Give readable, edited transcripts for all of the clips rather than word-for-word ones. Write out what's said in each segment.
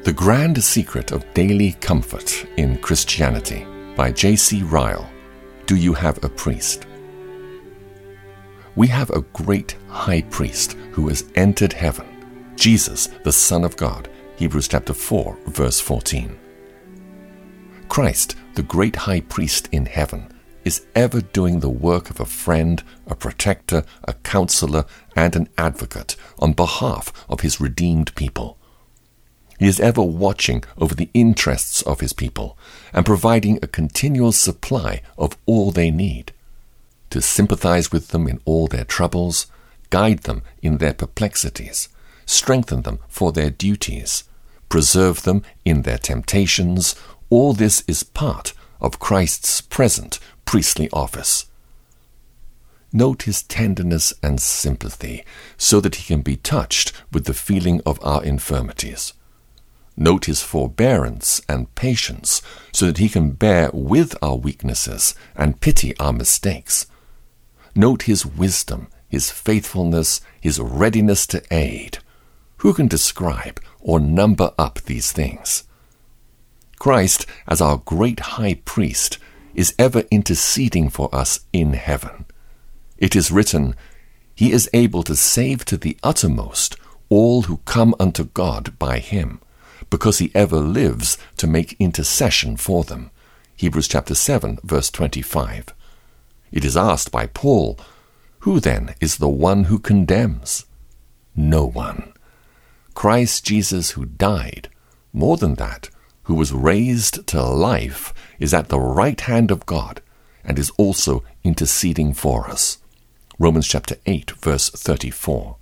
The Grand Secret of Daily Comfort in Christianity by J.C. Ryle. Do you have a priest? We have a great high priest who has entered heaven, Jesus, the Son of God. Hebrews chapter 4, verse 14. Christ, the great high priest in heaven, is ever doing the work of a friend, a protector, a counselor, and an advocate on behalf of his redeemed people. He is ever watching over the interests of his people and providing a continual supply of all they need, to sympathize with them in all their troubles, guide them in their perplexities, strengthen them for their duties, preserve them in their temptations. All this is part of Christ's present priestly office. Note his tenderness and sympathy so that he can be touched with the feeling of our infirmities. Note his forbearance and patience so that he can bear with our weaknesses and pity our mistakes. Note his wisdom, his faithfulness, his readiness to aid. Who can describe or number up these things? Christ, as our great high priest, is ever interceding for us in heaven. It is written, "He is able to save to the uttermost all who come unto God by him, because he ever lives to make intercession for them." Hebrews chapter 7, verse 25. It is asked by Paul, "Who then is the one who condemns?" No one. Christ Jesus, who died, more than that, who was raised to life, is at the right hand of God and is also interceding for us. Romans chapter 8, verse 34.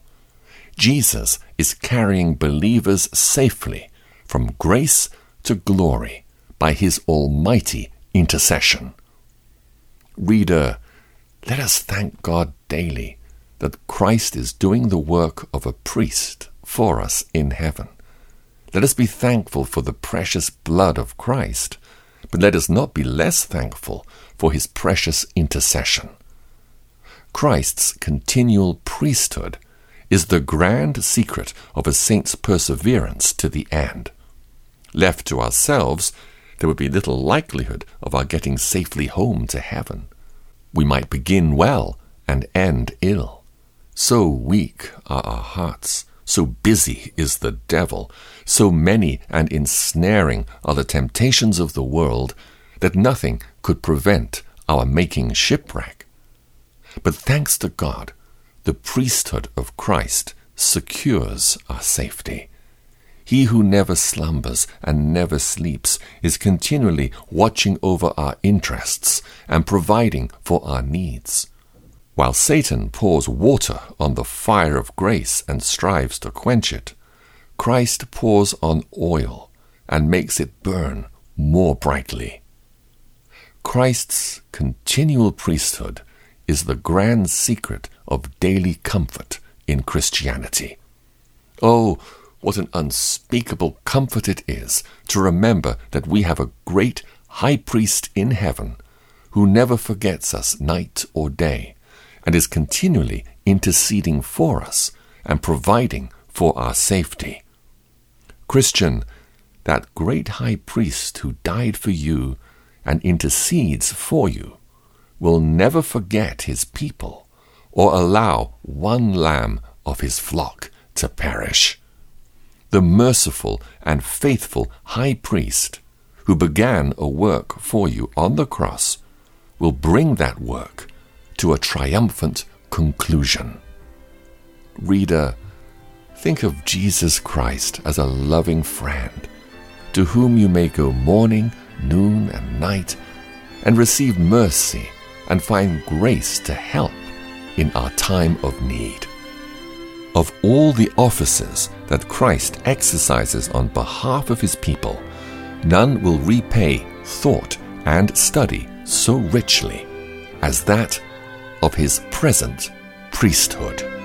Jesus is carrying believers safely from grace to glory by his almighty intercession. Reader, let us thank God daily that Christ is doing the work of a priest for us in heaven. Let us be thankful for the precious blood of Christ, but let us not be less thankful for his precious intercession. Christ's continual priesthood is the grand secret of a saint's perseverance to the end. Left to ourselves, there would be little likelihood of our getting safely home to heaven. We might begin well and end ill. So weak are our hearts, so busy is the devil, so many and ensnaring are the temptations of the world, that nothing could prevent our making shipwreck. But thanks to God, the priesthood of Christ secures our safety. He who never slumbers and never sleeps is continually watching over our interests and providing for our needs. While Satan pours water on the fire of grace and strives to quench it, Christ pours on oil and makes it burn more brightly. Christ's continual priesthood is the grand secret of daily comfort in Christianity. Oh, what an unspeakable comfort it is to remember that we have a great high priest in heaven who never forgets us night or day and is continually interceding for us and providing for our safety. Christian, that great high priest who died for you and intercedes for you will never forget his people or allow one lamb of his flock to perish. The merciful and faithful high priest who began a work for you on the cross will bring that work to a triumphant conclusion. Reader, think of Jesus Christ as a loving friend to whom you may go morning, noon, and night and receive mercy and find grace to help in our time of need. Of all the offices that Christ exercises on behalf of his people, none will repay thought and study so richly as that of his present priesthood.